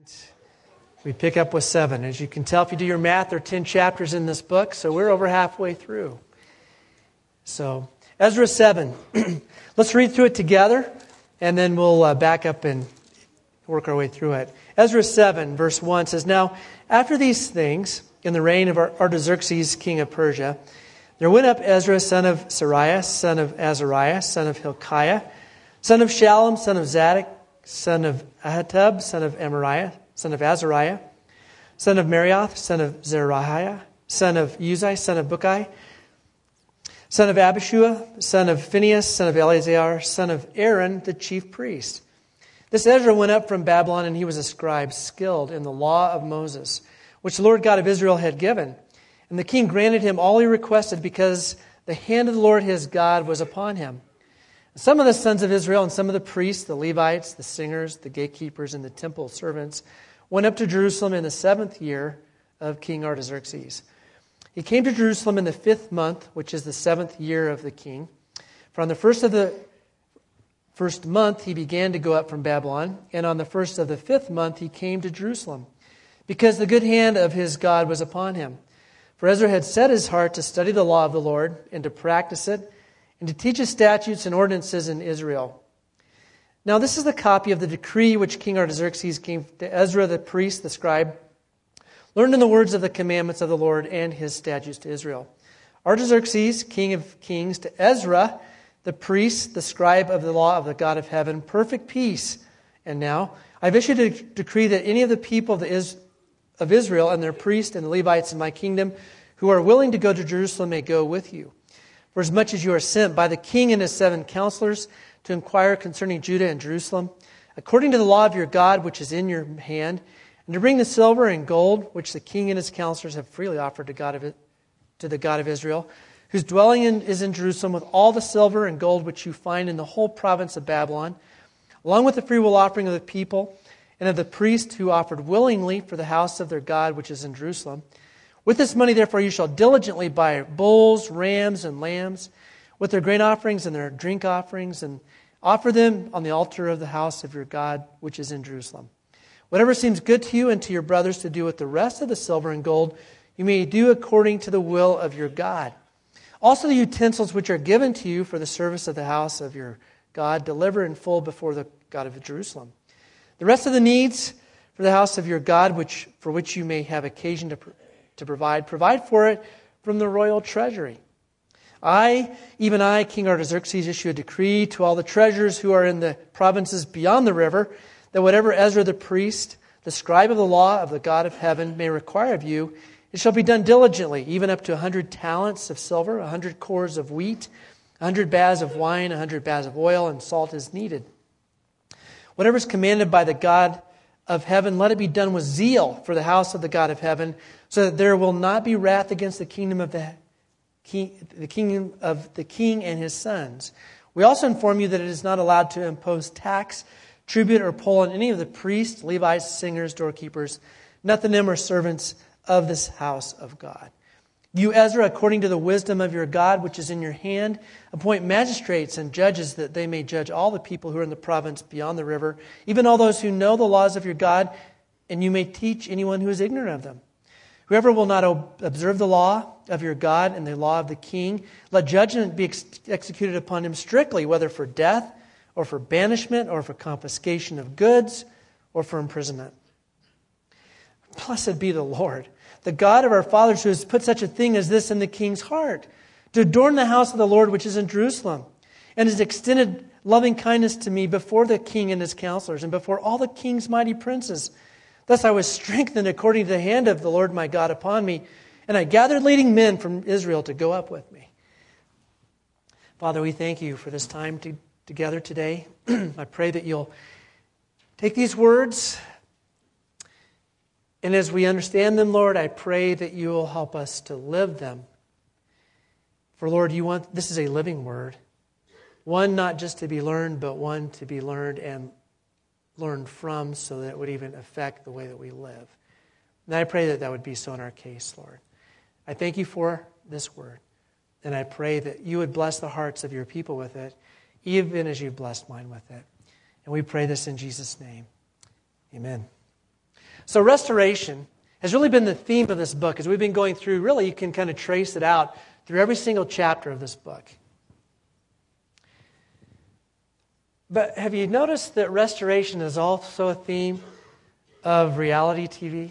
We pick up with 7. As you can tell, if you do your math, there are 10 chapters in this book, so we're over halfway through. So, Ezra 7. Let's read through it together, and then we'll back up and work our way through it. Ezra 7, verse 1 says, Now, after these things, in the reign of Artaxerxes, king of Persia, there went up Ezra, son of Sariah, son of Azariah, son of Hilkiah, son of Shallum, son of Zadok, son of Ahitub, son of Amariah, son of Azariah, son of Marioth, son of Zerahiah, son of Uzai, son of Bukai, son of Abishua, son of Phinehas, son of Eleazar, son of Aaron, the chief priest. This Ezra went up from Babylon, and he was a scribe, skilled in the law of Moses, which the Lord God of Israel had given. And the king granted him all he requested, because the hand of the Lord his God was upon him. Some of the sons of Israel and some of the priests, the Levites, the singers, the gatekeepers, and the temple servants went up to Jerusalem in the 7th year of King Artaxerxes. He came to Jerusalem in the 5th month, which is the 7th year of the king. For on the first of the first month he began to go up from Babylon, and on the first of the 5th month he came to Jerusalem, because the good hand of his God was upon him. For Ezra had set his heart to study the law of the Lord, and to practice it, and to teach his statutes and ordinances in Israel. Now this is the copy of the decree which King Artaxerxes gave to Ezra the priest, the scribe, learned in the words of the commandments of the Lord and his statutes to Israel. Artaxerxes, king of kings, to Ezra, the priest, the scribe of the law of the God of heaven, perfect peace. And now I've issued a decree that any of the people of Israel and their priests and the Levites in my kingdom who are willing to go to Jerusalem may go with you. For as much as you are sent by the king and his 7 counselors to inquire concerning Judah and Jerusalem, according to the law of your God which is in your hand, and to bring the silver and gold which the king and his counselors have freely offered to the God of Israel, whose dwelling is in Jerusalem, with all the silver and gold which you find in the whole province of Babylon, along with the freewill offering of the people and of the priests who offered willingly for the house of their God which is in Jerusalem. With this money, therefore, you shall diligently buy bulls, rams, and lambs, with their grain offerings and their drink offerings, and offer them on the altar of the house of your God, which is in Jerusalem. Whatever seems good to you and to your brothers to do with the rest of the silver and gold, you may do according to the will of your God. Also the utensils which are given to you for the service of the house of your God, deliver in full before the God of Jerusalem. The rest of the needs for the house of your God, for which you may have occasion to provide for it from the royal treasury. Even I, King Artaxerxes, issue a decree to all the treasurers who are in the provinces beyond the river, that whatever Ezra the priest, the scribe of the law of the God of heaven, may require of you, it shall be done diligently, even up to 100 talents of silver, 100 cores of wheat, 100 baths of wine, 100 baths of oil, and salt is needed. Whatever is commanded by the God of heaven, let it be done with zeal for the house of the God of heaven, so that there will not be wrath against the kingdom of the king and his sons. We also inform you that it is not allowed to impose tax, tribute, or poll on any of the priests, Levites, singers, doorkeepers, Nethinim, or servants of this house of God. You, Ezra, according to the wisdom of your God, which is in your hand, appoint magistrates and judges, that they may judge all the people who are in the province beyond the river, even all those who know the laws of your God, and you may teach anyone who is ignorant of them. Whoever will not observe the law of your God and the law of the king, let judgment be executed upon him strictly, whether for death, or for banishment, or for confiscation of goods, or for imprisonment. Blessed be the Lord, the God of our fathers, who has put such a thing as this in the king's heart, to adorn the house of the Lord which is in Jerusalem, and has extended loving kindness to me before the king and his counselors, and before all the king's mighty princes. Thus I was strengthened according to the hand of the Lord my God upon me, and I gathered leading men from Israel to go up with me. Father, we thank you for this time together today. I pray that you'll take these words, and as we understand them, Lord, I pray that you will help us to live them. For Lord, this is a living word. One not just to be learned, but one to be learned and learned from, so that it would even affect the way that we live. And I pray that that would be so in our case, Lord. I thank you for this word. And I pray that you would bless the hearts of your people with it, even as you've blessed mine with it. And we pray this in Jesus' name. Amen. So restoration has really been the theme of this book. As we've been going through, really you can kind of trace it out through every single chapter of this book. But have you noticed that restoration is also a theme of reality TV?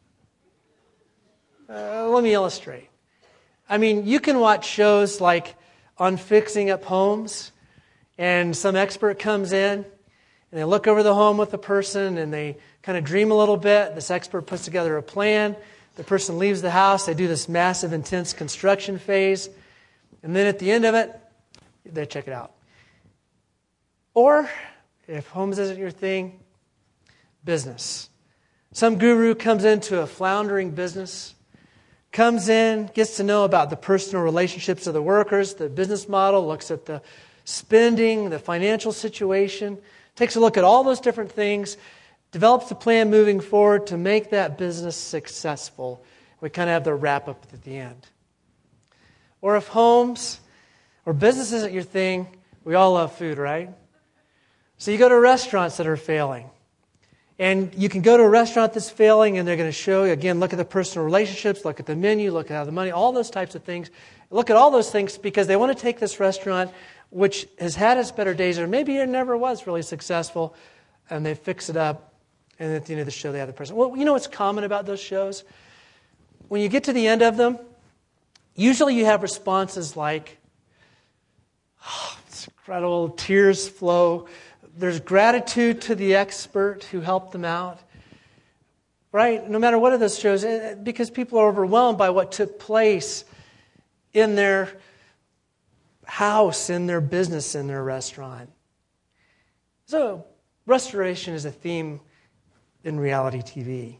Let me illustrate. I mean, you can watch shows like on fixing up homes, and some expert comes in, and they look over the home with the person, and they kind of dream a little bit. This expert puts together a plan. The person leaves the house. They do this massive, intense construction phase. And then at the end of it, they check it out. Or, if homes isn't your thing, business. Some guru comes into a floundering business, comes in, gets to know about the personal relationships of the workers, the business model, looks at the spending, the financial situation, takes a look at all those different things, develops a plan moving forward to make that business successful. We kind of have the wrap-up at the end. Or if homes or business isn't your thing, we all love food, right? So you go to restaurants that are failing. And you can go to a restaurant that's failing and they're going to show you, again, look at the personal relationships, look at the menu, look at how the money, all those types of things. Look at all those things because they want to take this restaurant, which has had its better days, or maybe it never was really successful, and they fix it up, and at the end of the show they have the person. Well, you know what's common about those shows? When you get to the end of them, usually you have responses like, oh, it's incredible, tears flow. There's gratitude to the expert who helped them out. Right? No matter what of those shows, because people are overwhelmed by what took place in their house, in their business, in their restaurant. So, restoration is a theme in reality TV.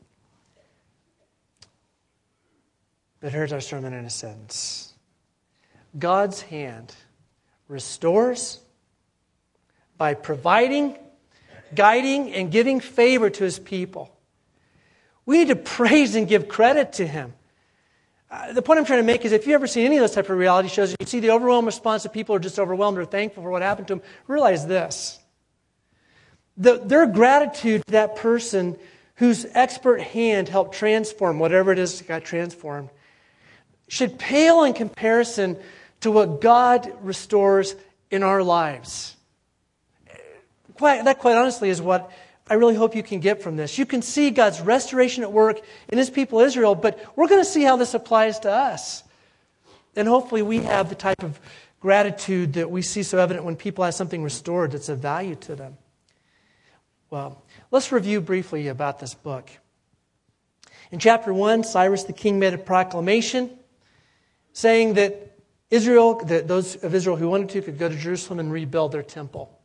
But here's our sermon in a sentence. God's hand restores by providing, guiding, and giving favor to His people. We need to praise and give credit to Him. The point I'm trying to make is if you've ever seen any of those type of reality shows, and you see the overwhelming response of people who are just overwhelmed or thankful for what happened to them, realize this. Their gratitude to that person whose expert hand helped transform whatever it is that got transformed should pale in comparison to what God restores in our lives. That quite honestly is what I really hope you can get from this. You can see God's restoration at work in His people Israel, but we're going to see how this applies to us. And hopefully we have the type of gratitude that we see so evident when people have something restored that's of value to them. Well, let's review briefly about this book. In chapter 1, Cyrus the king made a proclamation saying that those of Israel who wanted to could go to Jerusalem and rebuild their temple.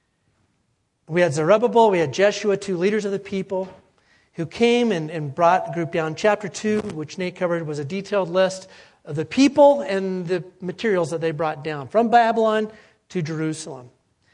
We had Zerubbabel, we had Jeshua, two leaders of the people, who came and brought the group down. Chapter 2, which Nate covered, was a detailed list of the people and the materials that they brought down from Babylon to Jerusalem.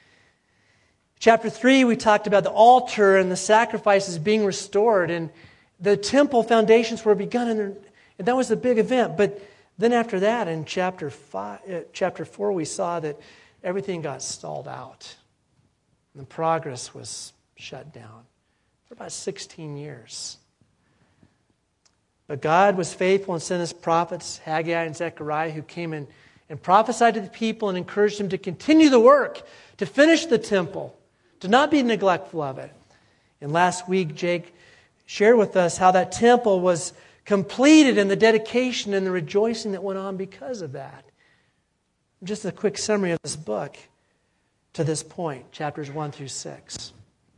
Chapter 3, we talked about the altar and the sacrifices being restored, and the temple foundations were begun, and that was the big event. But then after that, in chapter 4, we saw that everything got stalled out. And the progress was shut down for about 16 years. But God was faithful and sent His prophets, Haggai and Zechariah, who came in and prophesied to the people and encouraged them to continue the work, to finish the temple, to not be neglectful of it. And last week, Jake shared with us how that temple was completed and the dedication and the rejoicing that went on because of that. Just a quick summary of this book. To this point, chapters 1 through 6.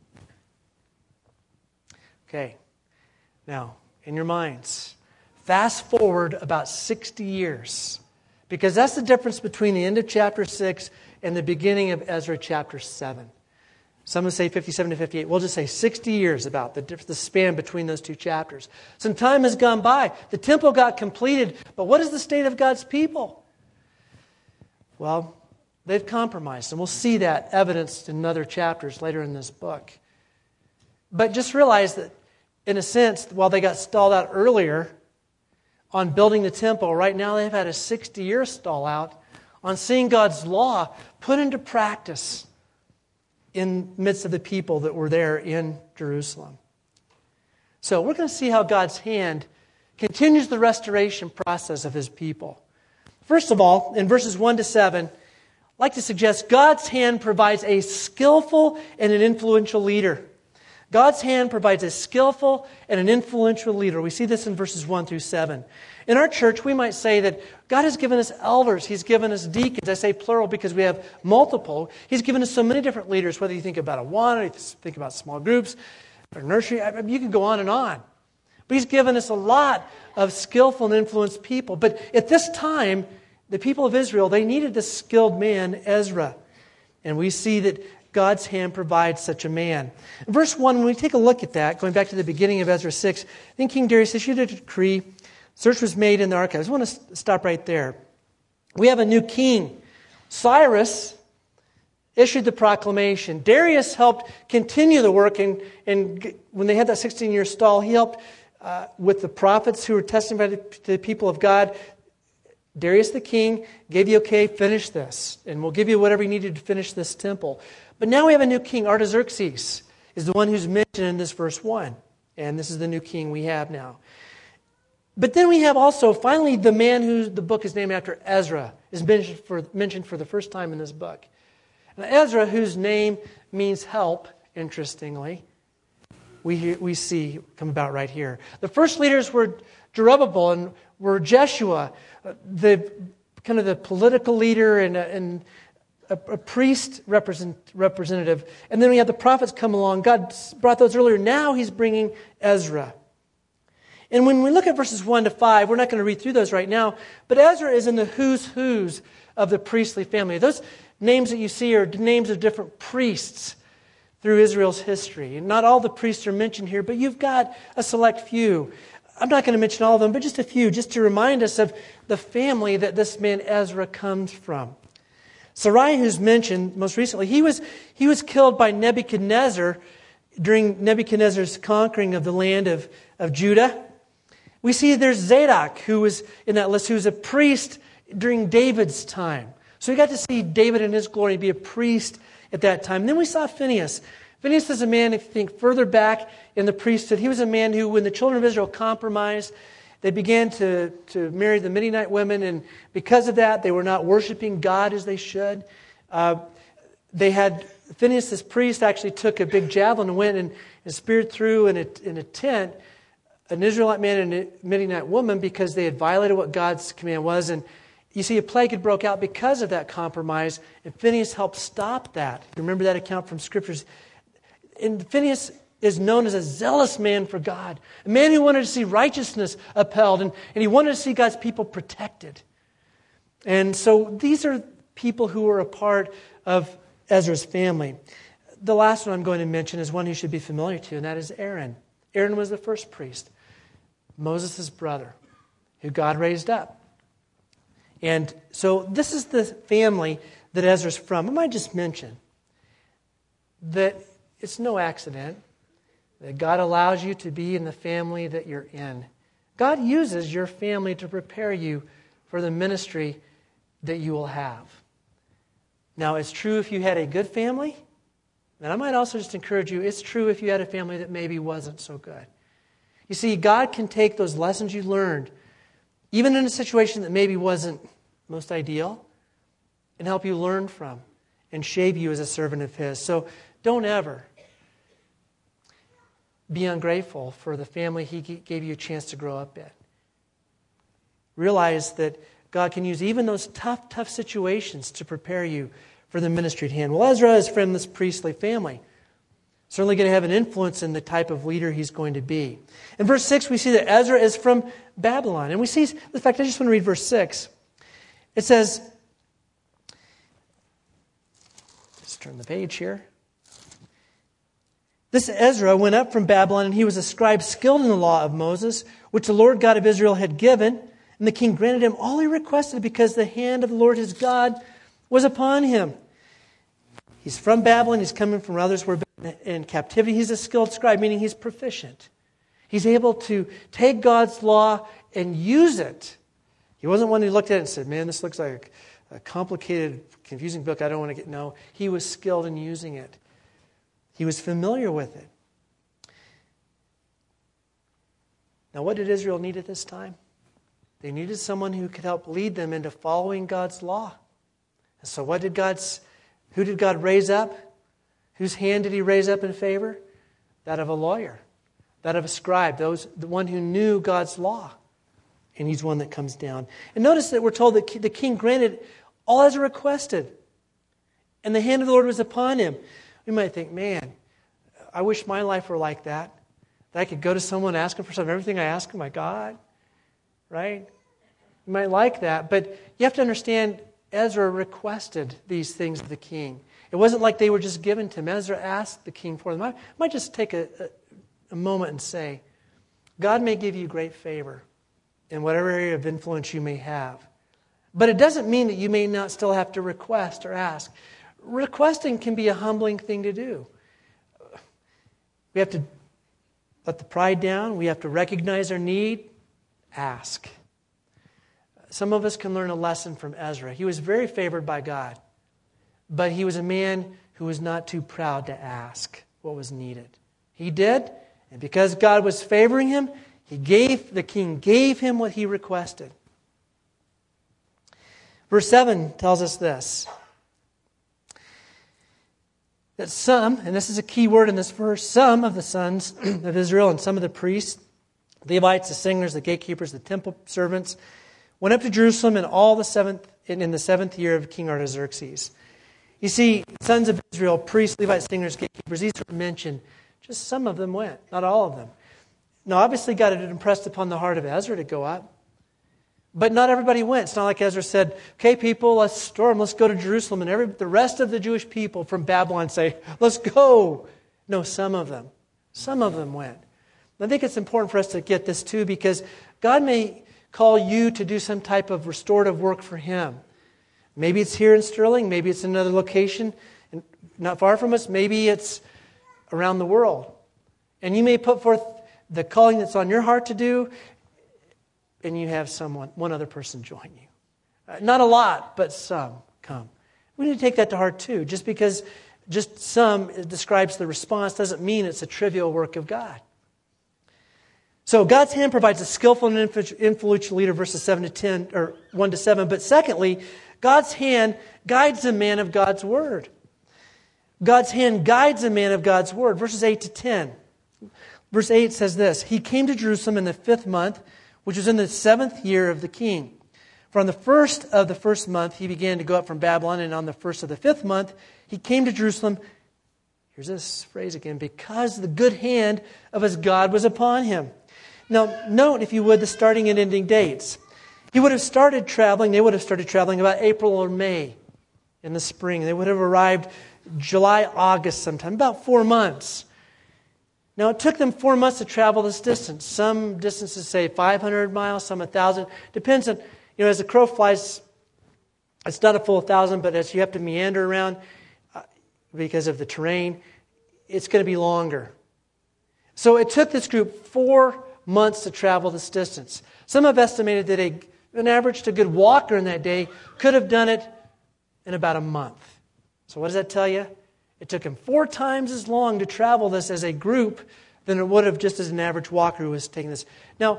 Okay, now, in your minds, fast forward about 60 years, because that's the difference between the end of chapter 6 and the beginning of Ezra chapter 7. Some would say 57 to 58. We'll just say 60 years about the span between those two chapters. Some time has gone by. The temple got completed, but what is the state of God's people? Well, they've compromised, and we'll see that evidenced in other chapters later in this book. But just realize that, in a sense, while they got stalled out earlier on building the temple, right now they've had a 60-year stall out on seeing God's law put into practice in the midst of the people that were there in Jerusalem. So we're going to see how God's hand continues the restoration process of His people. First of all, in verses 1 to 7, I'd like to suggest God's hand provides a skillful and an influential leader. God's hand provides a skillful and an influential leader. We see this in verses 1 through 7. In our church, we might say that God has given us elders. He's given us deacons. I say plural because we have multiple. He's given us so many different leaders, whether you think about Awana, or you think about small groups, or nursery. You can go on and on. But He's given us a lot of skillful and influenced people. But at this time, the people of Israel, they needed this skilled man, Ezra. And we see that God's hand provides such a man. In verse 1, when we take a look at that, going back to the beginning of Ezra 6, then King Darius issued a decree. Search was made in the archives. I want to stop right there. We have a new king. Cyrus issued the proclamation. Darius helped continue the work, and when they had that 16-year stall, he helped with the prophets who were testifying to the people of God. Darius the king gave the okay, finish this, and we'll give you whatever you needed to finish this temple. But now we have a new king. Artaxerxes is the one who's mentioned in this verse 1. And this is the new king we have now. But then we have also, finally, the man who the book is named after, Ezra, is mentioned for the first time in this book. Now, Ezra, whose name means help, interestingly, we see come about right here. The first leaders were Zerubbabel and were Jeshua, the kind of the political leader and a priest representative. And then we have the prophets come along. God brought those earlier. Now He's bringing Ezra. And when we look at verses 1 to 5, we're not going to read through those right now, but Ezra is in the who's of the priestly family. Those names that you see are names of different priests through Israel's history. And not all the priests are mentioned here, but you've got a select few. I'm not going to mention all of them, but just a few, just to remind us of the family that this man Ezra comes from. Sarai, who's mentioned most recently, he was killed by Nebuchadnezzar during Nebuchadnezzar's conquering of the land of Judah. We see there's Zadok, who was in that list, who was a priest during David's time. So we got to see David in his glory be a priest at that time. And then we saw Phinehas. Phinehas is a man, if you think further back in the priesthood, he was a man who, when the children of Israel compromised, they began to marry the Midianite women, and because of that, they were not worshiping God as they should. Phinehas, this priest, actually took a big javelin and went and speared through in a tent an Israelite man and a Midianite woman because they had violated what God's command was. And you see, a plague had broke out because of that compromise, and Phinehas helped stop that. You remember that account from Scriptures. And Phinehas is known as a zealous man for God, a man who wanted to see righteousness upheld, and he wanted to see God's people protected. And so these are people who were a part of Ezra's family. The last one I'm going to mention is one you should be familiar to, and that is Aaron. Aaron was the first priest, Moses' brother, who God raised up. And so this is the family that Ezra's from. I might just mention that it's no accident that God allows you to be in the family that you're in. God uses your family to prepare you for the ministry that you will have. Now, it's true if you had a good family, and I might also just encourage you, it's true if you had a family that maybe wasn't so good. You see, God can take those lessons you learned, even in a situation that maybe wasn't most ideal, and help you learn from and shape you as a servant of His. So don't ever be ungrateful for the family He gave you a chance to grow up in. Realize that God can use even those tough situations to prepare you for the ministry at hand. Well, Ezra is from this priestly family. Certainly going to have an influence in the type of leader he's going to be. In verse 6, we see that Ezra is from Babylon. And we see, in fact, I just want to read verse 6. It says, let's turn the page here. This Ezra went up from Babylon, and he was a scribe skilled in the law of Moses, which the Lord God of Israel had given. And the king granted him all he requested because the hand of the Lord his God was upon him. He's from Babylon. He's coming from others who were in captivity. He's a skilled scribe, meaning he's proficient. He's able to take God's law and use it. He wasn't one who looked at it and said, man, this looks like a complicated, confusing book. I don't want to get... No, he was skilled in using it. He was familiar with it. Now, what did Israel need at this time? They needed someone who could help lead them into following God's law. And so who did God raise up? Whose hand did He raise up in favor? That of a lawyer, that of a scribe, the one who knew God's law. And he's one that comes down. And notice that we're told that the king granted all as requested. And the hand of the Lord was upon him. We might think, man, I wish my life were like that. That I could go to someone and ask him for something. Everything I ask him, my God. Right? You might like that. But you have to understand, Ezra requested these things of the king. It wasn't like they were just given to him. Ezra asked the king for them. I might just take a moment and say, God may give you great favor in whatever area of influence you may have. But it doesn't mean that you may not still have to request or ask. Requesting can be a humbling thing to do. We have to let the pride down. We have to recognize our need. Ask. Some of us can learn a lesson from Ezra. He was very favored by God, but he was a man who was not too proud to ask what was needed. He did, and because God was favoring him, the king gave him what he requested. Verse 7 tells us this, that some, and this is a key word in this verse, some of the sons of Israel and some of the priests, the Levites, the singers, the gatekeepers, the temple servants, went up to Jerusalem in the seventh year of King Artaxerxes. You see, sons of Israel, priests, Levites, singers, gatekeepers, these are mentioned. Just some of them went, not all of them. Now, obviously, God had impressed upon the heart of Ezra to go up. But not everybody went. It's not like Ezra said, okay, people, let's storm, let's go to Jerusalem. And the rest of the Jewish people from Babylon say, let's go. No, some of them went. I think it's important for us to get this too, because God may call you to do some type of restorative work for Him. Maybe it's here in Sterling. Maybe it's in another location not far from us. Maybe it's around the world. And you may put forth the calling that's on your heart to do, and you have one other person join you. Not a lot, but some come. We need to take that to heart too. Just because just some describes the response doesn't mean it's a trivial work of God. So God's hand provides a skillful and influential leader, verses 7 to 10, or 1 to 7. But secondly, God's hand guides a man of God's word. God's hand guides a man of God's word. Verses 8 to 10. Verse 8 says this, He came to Jerusalem in the 5th month, which was in the 7th year of the king. For on the 1st of the 1st month, he began to go up from Babylon, and on the 1st of the 5th month, he came to Jerusalem. Here's this phrase again, because the good hand of his God was upon him. Now, note, if you would, the starting and ending dates. They would have started traveling about April or May in the spring. They would have arrived July, August sometime, about 4 months. Now, it took them 4 months to travel this distance. Some distances say 500 miles, some 1,000. Depends on, as the crow flies, it's not a full 1,000, but as you have to meander around because of the terrain, it's going to be longer. So it took this group 4 months to travel this distance. Some have estimated that an average to good walker in that day could have done it in about a month. So what does that tell you? It took him 4 times as long to travel this as a group than it would have just as an average walker who was taking this. Now,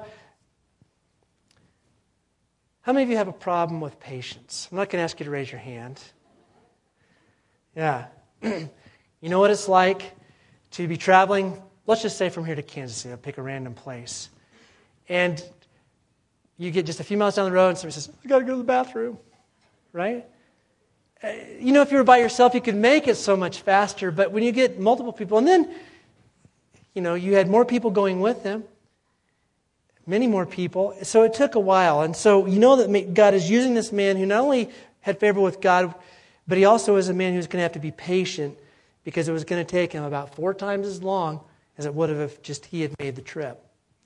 how many of you have a problem with patience? I'm not going to ask you to raise your hand. Yeah. You know what it's like to be traveling, let's just say from here to Kansas City. I'll pick a random place. And you get just a few miles down the road and somebody says, I got to go to the bathroom. Right? If you were by yourself, you could make it so much faster. But when you get multiple people, and then, you had more people going with them, many more people. So it took a while. And so that God is using this man who not only had favor with God, but he also is a man who's going to have to be patient because it was going to take him about 4 times as long as it would have if just he had made the trip.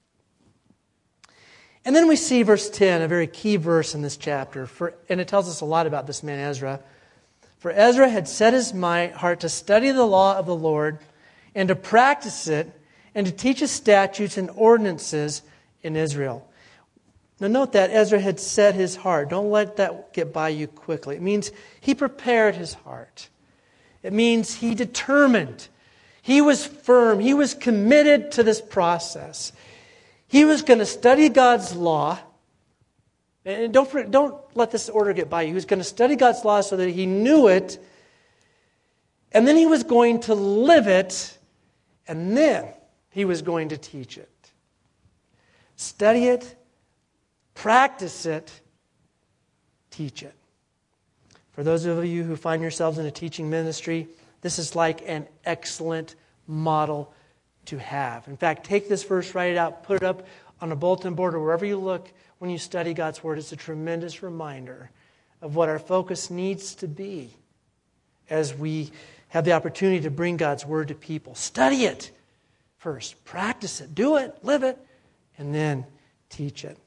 And then we see verse 10, a very key verse in this chapter, and it tells us a lot about this man Ezra. For Ezra had set his heart to study the law of the Lord and to practice it and to teach his statutes and ordinances in Israel. Now note that Ezra had set his heart. Don't let that get by you quickly. It means he prepared his heart. It means he determined. He was firm. He was committed to this process. He was going to study God's law. And don't let this order get by you. He was going to study God's law so that he knew it. And then he was going to live it. And then he was going to teach it. Study it, practice it, teach it. For those of you who find yourselves in a teaching ministry, this is like an excellent model to have. In fact, take this verse, write it out, put it up on a bulletin board or wherever you look when you study God's Word. It's a tremendous reminder of what our focus needs to be as we have the opportunity to bring God's Word to people. Study it first. Practice it. Do it. Live it. And then teach it.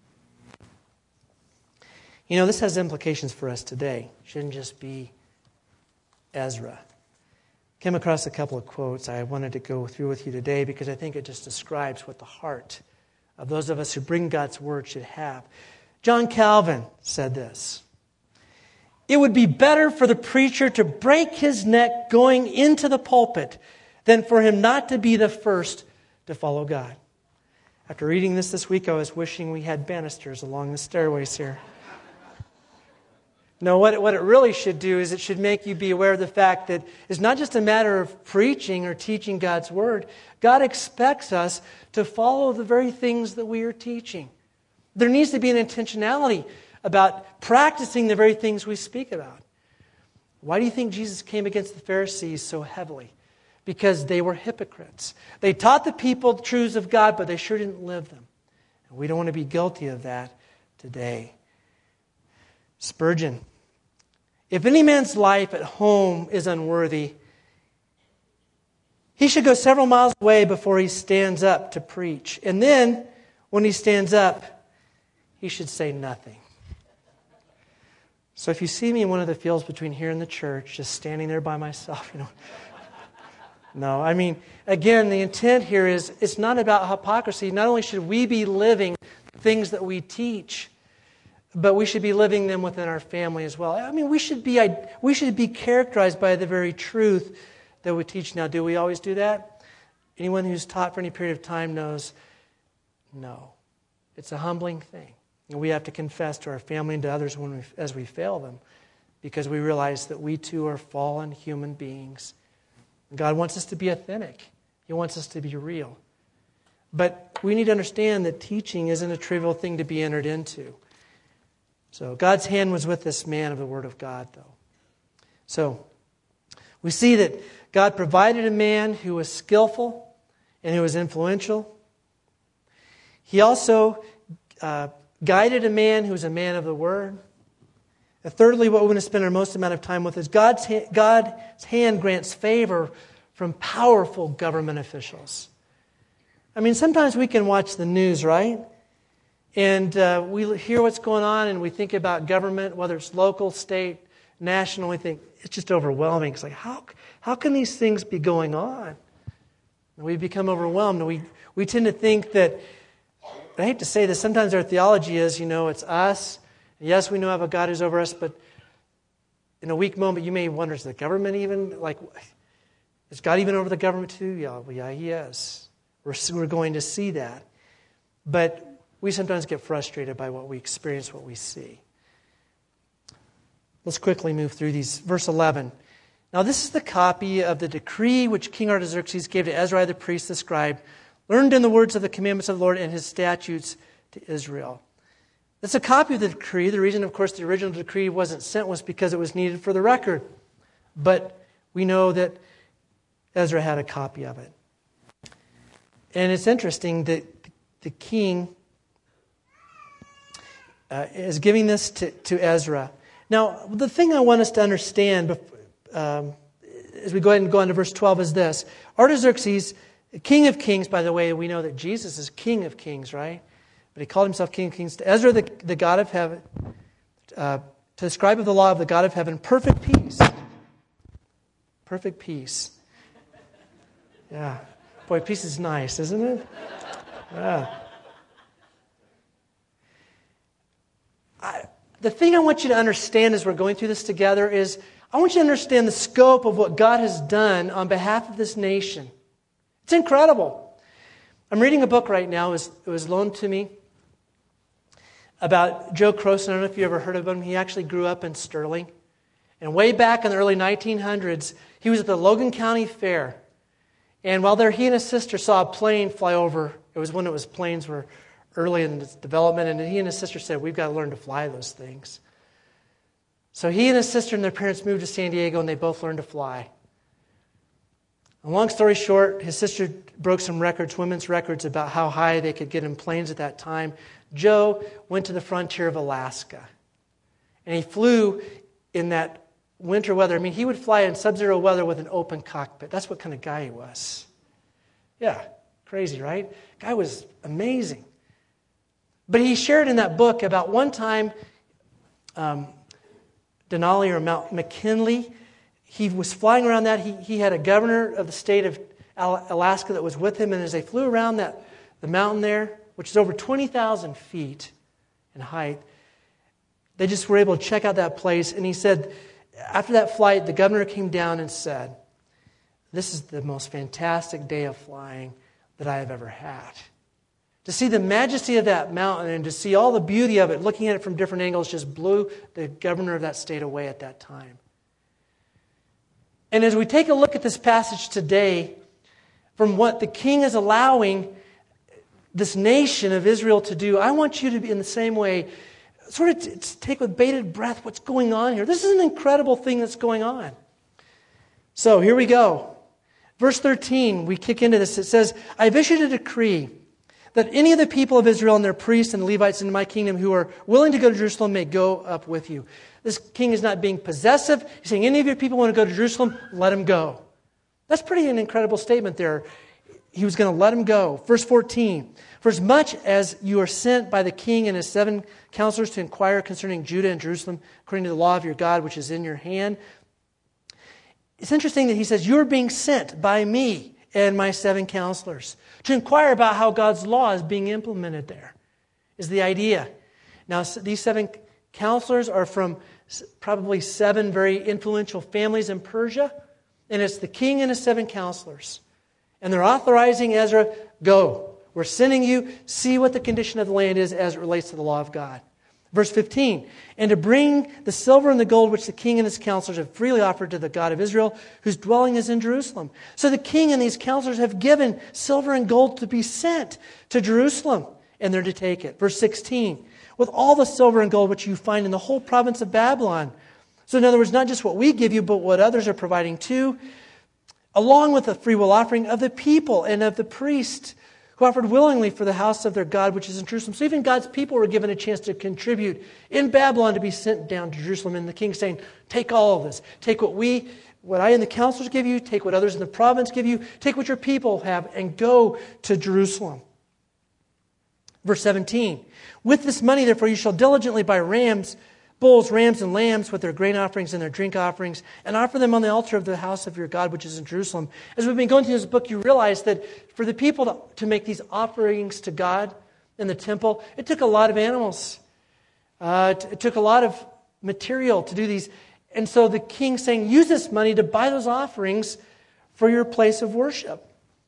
You know, this has implications for us today. It shouldn't just be Ezra. Came across a couple of quotes I wanted to go through with you today because I think it just describes what the heart of those of us who bring God's Word should have. John Calvin said this: "It would be better for the preacher to break his neck going into the pulpit than for him not to be the first to follow God." After reading this week, I was wishing we had banisters along the stairways here. No, what it really should do is it should make you be aware of the fact that it's not just a matter of preaching or teaching God's Word. God expects us to follow the very things that we are teaching. There needs to be an intentionality about practicing the very things we speak about. Why do you think Jesus came against the Pharisees so heavily? Because they were hypocrites. They taught the people the truths of God, but they sure didn't live them. And we don't want to be guilty of that today. Spurgeon: "If any man's life at home is unworthy, he should go several miles away before he stands up to preach. And then, when he stands up, he should say nothing." So if you see me in one of the fields between here and the church, just standing there by myself, no, I mean, again, the intent here is it's not about hypocrisy. Not only should we be living things that we teach, but we should be living them within our family as well. I mean, we should be characterized by the very truth that we teach. Now, do we always do that? Anyone who's taught for any period of time knows, no. It's a humbling thing. And we have to confess to our family and to others as we fail them, because we realize that we too are fallen human beings. God wants us to be authentic. He wants us to be real. But we need to understand that teaching isn't a trivial thing to be entered into. So God's hand was with this man of the Word of God, though. So we see that God provided a man who was skillful and who was influential. He also guided a man who was a man of the Word. And thirdly, what we're going to spend our most amount of time with is God's hand grants favor from powerful government officials. I mean, sometimes we can watch the news, right? And we hear what's going on and we think about government, whether it's local, state, national. We think it's just overwhelming. It's like, how can these things be going on? And we become overwhelmed. And we tend to think that, I hate to say this, sometimes our theology is, it's us. Yes, we know have a God who's over us, but in a weak moment you may wonder, is the government even, is God even over the government too? Yeah, He is. We're going to see that. But we sometimes get frustrated by what we experience, what we see. Let's quickly move through these. Verse 11. "Now this is the copy of the decree which King Artaxerxes gave to Ezra the priest, the scribe, learned in the words of the commandments of the Lord and His statutes to Israel." It's a copy of the decree. The reason, of course, the original decree wasn't sent was because it was needed for the record. But we know that Ezra had a copy of it. And it's interesting that the king is giving this to Ezra. Now, the thing I want us to understand as we go ahead and go on to verse 12 is this. Artaxerxes, King of Kings, by the way, we know that Jesus is King of Kings, right? But he called himself King of Kings. To Ezra, the God of heaven, to the scribe of the law of the God of heaven, perfect peace. Perfect peace. Yeah. Boy, peace is nice, isn't it? Yeah. The thing I want you to understand as we're going through this together is I want you to understand the scope of what God has done on behalf of this nation. It's incredible. I'm reading a book right now. It was loaned to me about Joe Croson. I don't know if you ever heard of him. He actually grew up in Sterling. And way back in the early 1900s, he was at the Logan County Fair. And while there, he and his sister saw a plane fly over. It was when planes were early in its development. And he and his sister said, we've got to learn to fly those things. So he and his sister and their parents moved to San Diego, and they both learned to fly. And long story short, his sister broke some records, women's records, about how high they could get in planes at that time. Joe went to the frontier of Alaska. And he flew in that winter weather. I mean, he would fly in sub-zero weather with an open cockpit. That's what kind of guy he was. Yeah, crazy, right? Guy was amazing. But he shared in that book about one time, Denali or Mount McKinley, he was flying around that. He had a governor of the state of Alaska that was with him, and as they flew around the mountain there, which is over 20,000 feet in height, they just were able to check out that place. And he said, after that flight, the governor came down and said, this is the most fantastic day of flying that I have ever had. To see the majesty of that mountain and to see all the beauty of it, looking at it from different angles, just blew the governor of that state away at that time. And as we take a look at this passage today, from what the king is allowing this nation of Israel to do, I want you to be in the same way, sort of take with bated breath what's going on here. This is an incredible thing that's going on. So here we go. Verse 13, we kick into this. It says, I've issued a decree that any of the people of Israel and their priests and Levites in my kingdom who are willing to go to Jerusalem may go up with you. This king is not being possessive. He's saying, any of your people want to go to Jerusalem, let him go. That's pretty an incredible statement there. He was going to let him go. Verse 14, for as much as you are sent by the king and his 7 counselors to inquire concerning Judah and Jerusalem, according to the law of your God, which is in your hand. It's interesting that he says, you're being sent by me and my 7 counselors to inquire about how God's law is being implemented there, is the idea. Now, these 7 counselors are from probably 7 very influential families in Persia, and it's the king and his 7 counselors. And they're authorizing Ezra, go. We're sending you, see what the condition of the land is as it relates to the law of God. Verse 15, and to bring the silver and the gold which the king and his counselors have freely offered to the God of Israel, whose dwelling is in Jerusalem. So the king and these counselors have given silver and gold to be sent to Jerusalem, and they're to take it. Verse 16, with all the silver and gold which you find in the whole province of Babylon. So in other words, not just what we give you, but what others are providing too, along with the freewill offering of the people and of the priest who offered willingly for the house of their God, which is in Jerusalem. So even God's people were given a chance to contribute in Babylon to be sent down to Jerusalem. And the king saying, take all of this. Take what I and the counselors give you. Take what others in the province give you. Take what your people have and go to Jerusalem. Verse 17, with this money, therefore, you shall diligently buy bulls, rams, and lambs with their grain offerings and their drink offerings, and offer them on the altar of the house of your God, which is in Jerusalem. As we've been going through this book, you realize that for the people to make these offerings to God in the temple, it took a lot of animals. It took a lot of material to do these. And so the king saying, use this money to buy those offerings for your place of worship.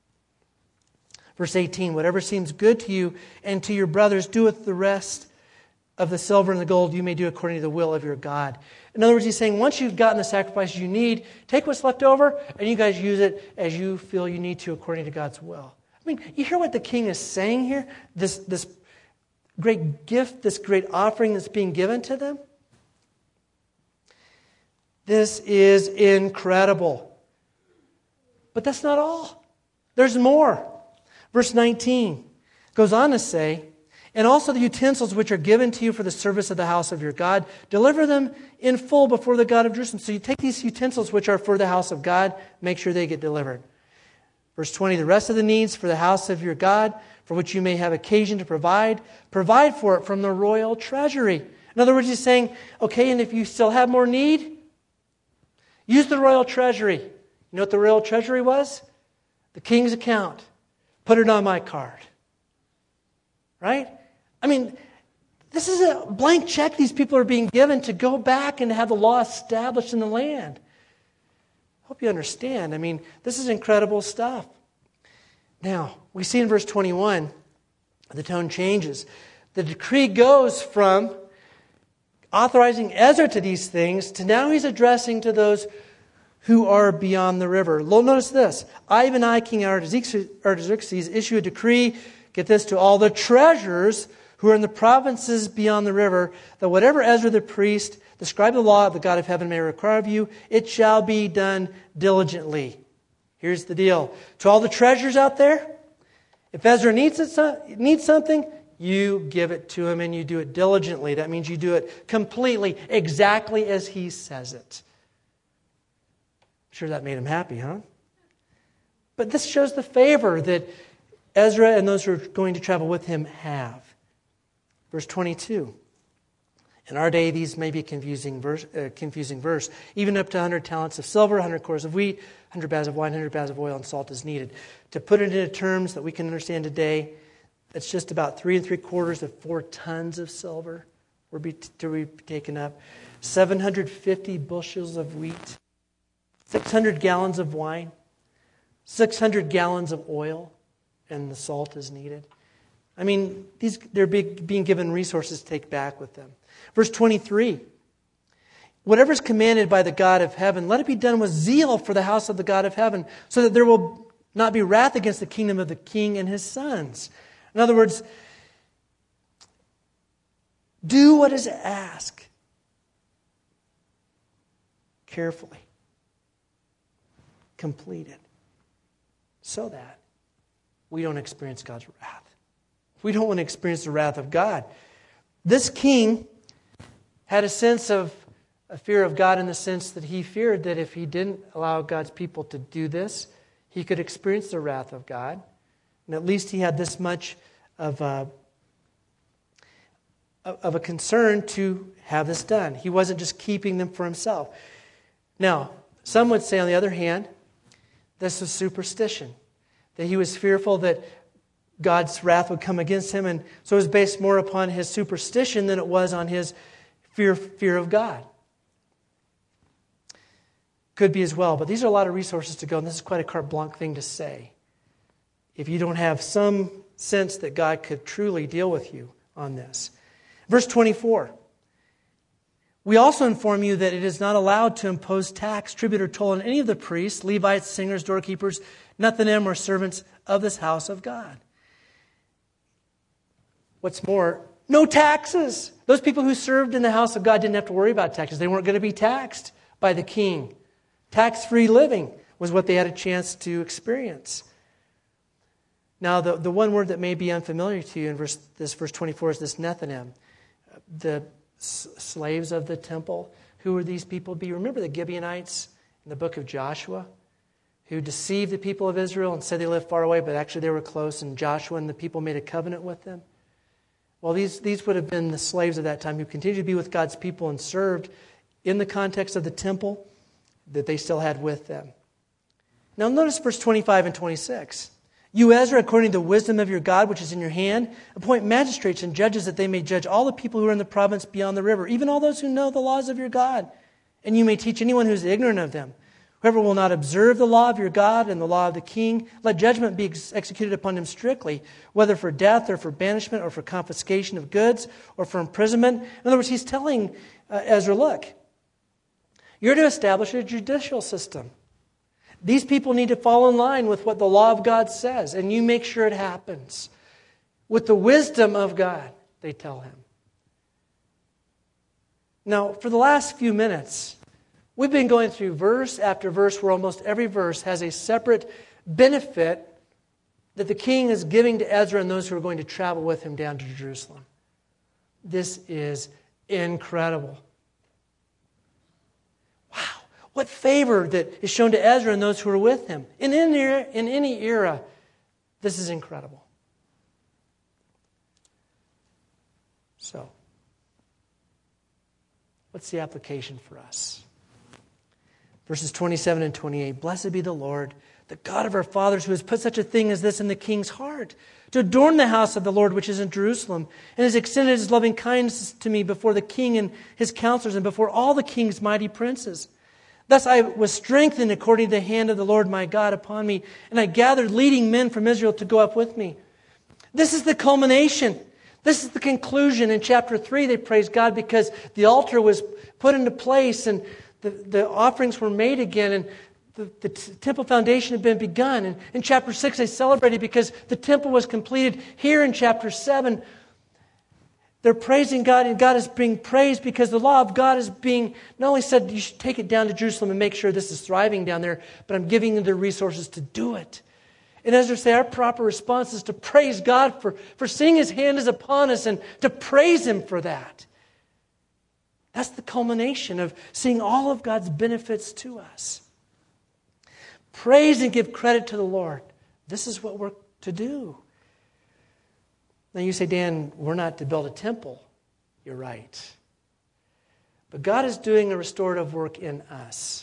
Verse 18, whatever seems good to you and to your brothers, do with the rest of the silver and the gold you may do according to the will of your God. In other words, he's saying, once you've gotten the sacrifices you need, take what's left over and you guys use it as you feel you need to according to God's will. I mean, you hear what the king is saying here? This great gift, this great offering that's being given to them? This is incredible. But that's not all. There's more. Verse 19 goes on to say, and also the utensils which are given to you for the service of the house of your God, deliver them in full before the God of Jerusalem. So you take these utensils which are for the house of God, make sure they get delivered. Verse 20, the rest of the needs for the house of your God, for which you may have occasion to provide for it from the royal treasury. In other words, he's saying, okay, and if you still have more need, use the royal treasury. You know what the royal treasury was? The king's account. Put it on my card. Right? I mean, this is a blank check these people are being given to go back and have the law established in the land. I hope you understand. I mean, this is incredible stuff. Now, we see in verse 21, the tone changes. The decree goes from authorizing Ezra to these things to now he's addressing to those who are beyond the river. Notice this. I, even I, King Artaxerxes, issue a decree, get this, to all the treasurers who are in the provinces beyond the river, that whatever Ezra the priest, the scribe of the law of the God of heaven may require of you, it shall be done diligently. Here's the deal. To all the treasurers out there, if Ezra needs something, you give it to him and you do it diligently. That means you do it completely, exactly as he says it. I'm sure that made him happy, huh? But this shows the favor that Ezra and those who are going to travel with him have. Verse 22. In our day, these may be a confusing verse. Even up to 100 talents of silver, 100 cores of wheat, 100 baths of wine, 100 baths of oil, and salt is needed. To put it into terms that we can understand today, that's just about 3 3/4 of 4 tons of silver to be taken up. 750 bushels of wheat, 600 gallons of wine, 600 gallons of oil, and the salt is needed. I mean, they're being given resources to take back with them. Verse 23. Whatever is commanded by the God of heaven, let it be done with zeal for the house of the God of heaven, so that there will not be wrath against the kingdom of the king and his sons. In other words, do what is asked carefully. Complete it. So that we don't experience God's wrath. We don't want to experience the wrath of God. This king had a sense of a fear of God in the sense that he feared that if he didn't allow God's people to do this, he could experience the wrath of God. And at least he had this much of a concern to have this done. He wasn't just keeping them for himself. Now, some would say, on the other hand, this was superstition. That he was fearful that God's wrath would come against him, and so it was based more upon his superstition than it was on his fear of God. Could be as well, but these are a lot of resources to go, and this is quite a carte blanche thing to say. If you don't have some sense that God could truly deal with you on this. Verse 24. We also inform you that it is not allowed to impose tax, tribute, or toll on any of the priests, Levites, singers, doorkeepers, Nethinim, or servants of this house of God. What's more, no taxes. Those people who served in the house of God didn't have to worry about taxes. They weren't going to be taxed by the king. Tax-free living was what they had a chance to experience. Now, the one word that may be unfamiliar to you in verse 24 is this Nethinim. The slaves of the temple. Who would these people be? Remember the Gibeonites in the book of Joshua, who deceived the people of Israel and said they lived far away, but actually they were close, and Joshua and the people made a covenant with them? Well, these would have been the slaves of that time who continued to be with God's people and served in the context of the temple that they still had with them. Now notice verse 25 and 26. You, Ezra, according to the wisdom of your God, which is in your hand, appoint magistrates and judges that they may judge all the people who are in the province beyond the river, even all those who know the laws of your God. And you may teach anyone who is ignorant of them. Whoever will not observe the law of your God and the law of the king, let judgment be executed upon him strictly, whether for death or for banishment or for confiscation of goods or for imprisonment. In other words, he's telling Ezra, look, you're to establish a judicial system. These people need to fall in line with what the law of God says, and you make sure it happens. With the wisdom of God, they tell him. Now, for the last few minutes, we've been going through verse after verse where almost every verse has a separate benefit that the king is giving to Ezra and those who are going to travel with him down to Jerusalem. This is incredible. Wow. What favor that is shown to Ezra and those who are with him. In any era, this is incredible. So, what's the application for us? Verses 27 and 28. Blessed be the Lord, the God of our fathers, who has put such a thing as this in the king's heart, to adorn the house of the Lord which is in Jerusalem, and has extended his loving kindness to me before the king and his counselors, and before all the king's mighty princes. Thus I was strengthened according to the hand of the Lord my God upon me, and I gathered leading men from Israel to go up with me. This is the culmination. This is the conclusion. In chapter 3, they praised God because the altar was put into place and the offerings were made again, and the temple foundation had been begun. And in chapter 6, they celebrated because the temple was completed. Here in chapter 7, they're praising God, and God is being praised because the law of God is being not only said you should take it down to Jerusalem and make sure this is thriving down there, but I'm giving you the resources to do it. And as they say, our proper response is to praise God for seeing His hand is upon us and to praise Him for that. That's the culmination of seeing all of God's benefits to us. Praise and give credit to the Lord. This is what we're to do. Now you say, Dan, we're not to build a temple. You're right. But God is doing a restorative work in us.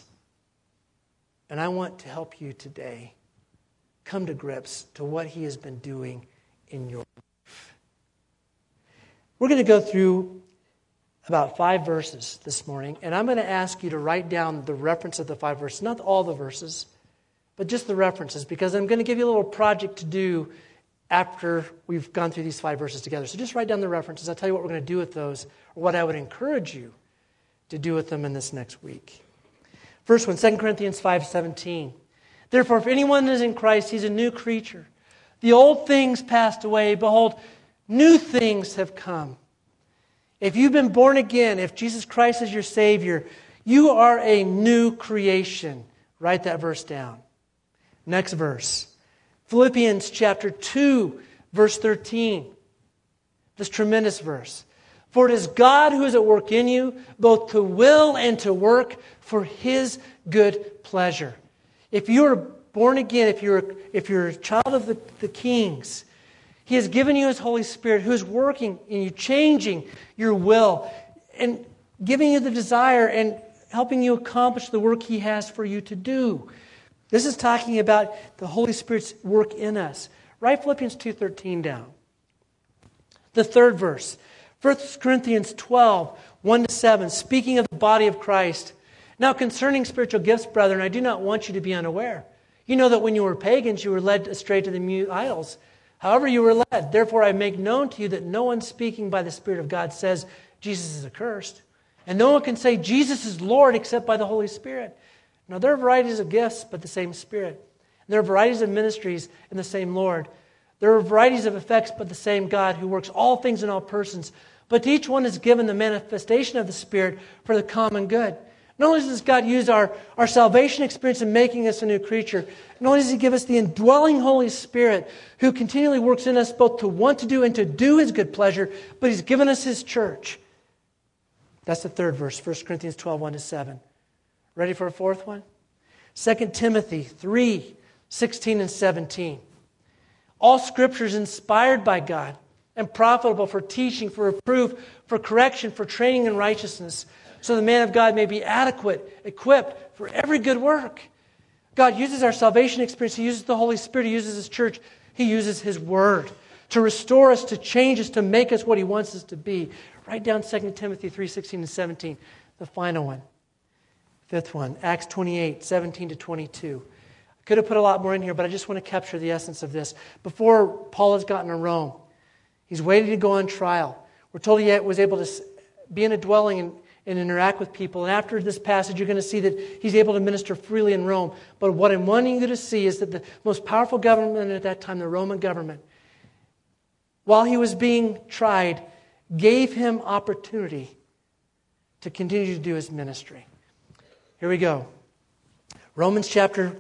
And I want to help you today come to grips to what He has been doing in your life. We're going to go through about 5 verses this morning, and I'm going to ask you to write down the reference of the 5 verses, not all the verses, but just the references, because I'm going to give you a little project to do after we've gone through these 5 verses together. So just write down the references. I'll tell you what we're going to do with those, or what I would encourage you to do with them in this next week. First one, 2 Corinthians 5:17. Therefore, if anyone is in Christ, he's a new creature. The old things passed away. Behold, new things have come. If you've been born again, if Jesus Christ is your Savior, you are a new creation. Write that verse down. Next verse. Philippians chapter 2, verse 13. This tremendous verse. For it is God who is at work in you, both to will and to work for His good pleasure. If you are born again, if you're a child of the kings, He has given you His Holy Spirit who is working in you, changing your will and giving you the desire and helping you accomplish the work He has for you to do. This is talking about the Holy Spirit's work in us. Write Philippians 2:13 down. The third verse, 1 Corinthians 12, 1-7, speaking of the body of Christ. Now concerning spiritual gifts, brethren, I do not want you to be unaware. You know that when you were pagans, you were led astray to the mute idols. However you were led. Therefore I make known to you that no one speaking by the Spirit of God says Jesus is accursed. And no one can say Jesus is Lord except by the Holy Spirit. Now there are varieties of gifts, but the same Spirit. And there are varieties of ministries and the same Lord. There are varieties of effects, but the same God who works all things in all persons. But to each one is given the manifestation of the Spirit for the common good. Not only does God use our salvation experience in making us a new creature, not only does He give us the indwelling Holy Spirit who continually works in us both to want to do and to do His good pleasure, but He's given us His church. That's the third verse, 1 Corinthians 12, 1-7. Ready for a fourth one? 2 Timothy 3, 16 and 17. All Scripture is inspired by God and profitable for teaching, for reproof, for correction, for training in righteousness, so the man of God may be adequate, equipped for every good work. God uses our salvation experience. He uses the Holy Spirit. He uses His church. He uses His Word to restore us, to change us, to make us what He wants us to be. Write down 2 Timothy 3, 16 and 17, the final one. Fifth one, Acts 28, 17-22. I could have put a lot more in here, but I just want to capture the essence of this. Before Paul has gotten to Rome, he's waiting to go on trial. We're told he was able to be in a dwelling and interact with people. And after this passage, you're going to see that he's able to minister freely in Rome. But what I'm wanting you to see is that the most powerful government at that time, the Roman government, while he was being tried, gave him opportunity to continue to do his ministry. Here we go. Acts chapter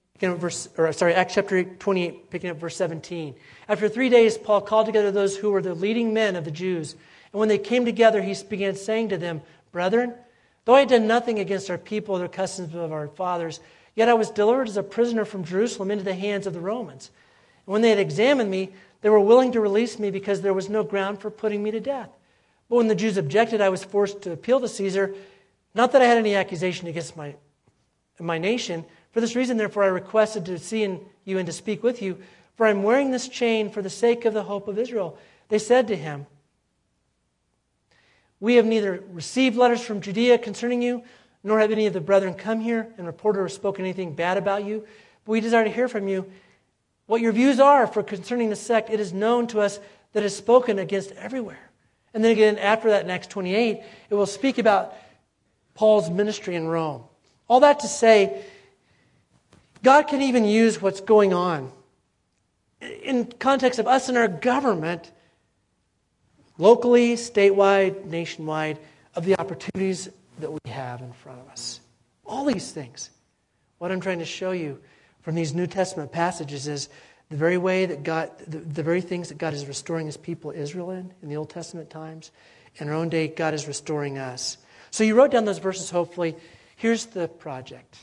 28, picking up verse 17. After 3 days, Paul called together those who were the leading men of the Jews. And when they came together, he began saying to them, Brethren, though I had done nothing against our people or the customs of our fathers, yet I was delivered as a prisoner from Jerusalem into the hands of the Romans. And when they had examined me, they were willing to release me because there was no ground for putting me to death. But when the Jews objected, I was forced to appeal to Caesar. Not that I had any accusation against my nation. For this reason, therefore, I requested to see you and to speak with you, for I am wearing this chain for the sake of the hope of Israel. They said to him, We have neither received letters from Judea concerning you, nor have any of the brethren come here and reported or spoken anything bad about you. But we desire to hear from you what your views are for concerning the sect. It is known to us that is spoken against everywhere. And then again, after that, in Acts 28, it will speak about Paul's ministry in Rome. All that to say, God can even use what's going on in context of us and our government, locally, statewide, nationwide, of the opportunities that we have in front of us. All these things. What I'm trying to show you from these New Testament passages is the very way that God, the very things that God is restoring His people Israel in the Old Testament times. In our own day, God is restoring us. So you wrote down those verses, hopefully. Here's the project.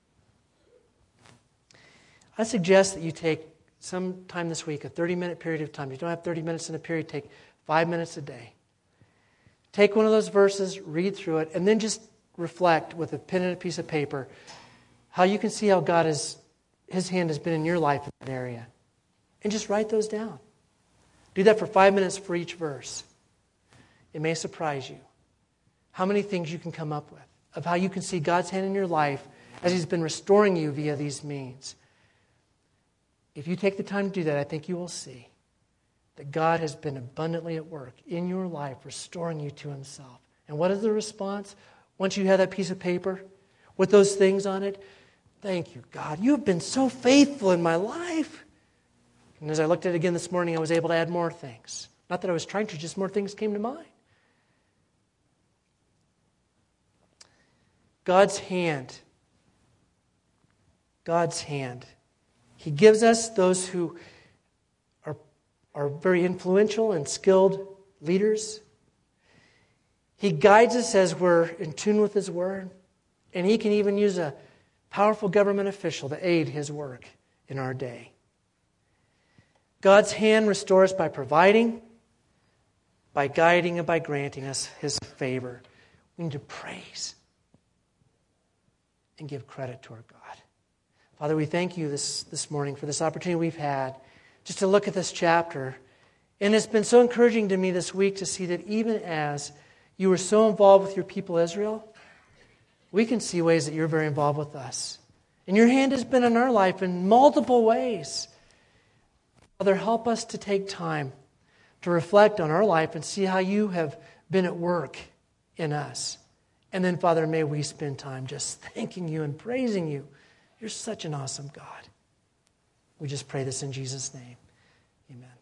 I suggest that you take some time this week, a 30-minute period of time. If you don't have 30 minutes in a period, take 5 minutes a day. Take one of those verses, read through it, and then just reflect with a pen and a piece of paper how you can see how God His hand has been in your life in that area. And just write those down. Do that for 5 minutes for each verse. It may surprise you how many things you can come up with, of how you can see God's hand in your life as He's been restoring you via these means. If you take the time to do that, I think you will see that God has been abundantly at work in your life, restoring you to Himself. And what is the response once you have that piece of paper with those things on it? Thank you, God. You have been so faithful in my life. And as I looked at it again this morning, I was able to add more things. Not that I was trying to, just more things came to mind. God's hand. God's hand. He gives us those who are very influential and skilled leaders. He guides us as we're in tune with His Word. And He can even use a powerful government official to aid His work in our day. God's hand restores by providing, by guiding, and by granting us His favor. We need to praise and give credit to our God. Father, we thank You this morning for this opportunity we've had just to look at this chapter. And it's been so encouraging to me this week to see that even as You were so involved with Your people Israel, we can see ways that You're very involved with us. And Your hand has been in our life in multiple ways. Father, help us to take time to reflect on our life and see how You have been at work in us. And then, Father, may we spend time just thanking You and praising You. You're such an awesome God. We just pray this in Jesus' name. Amen.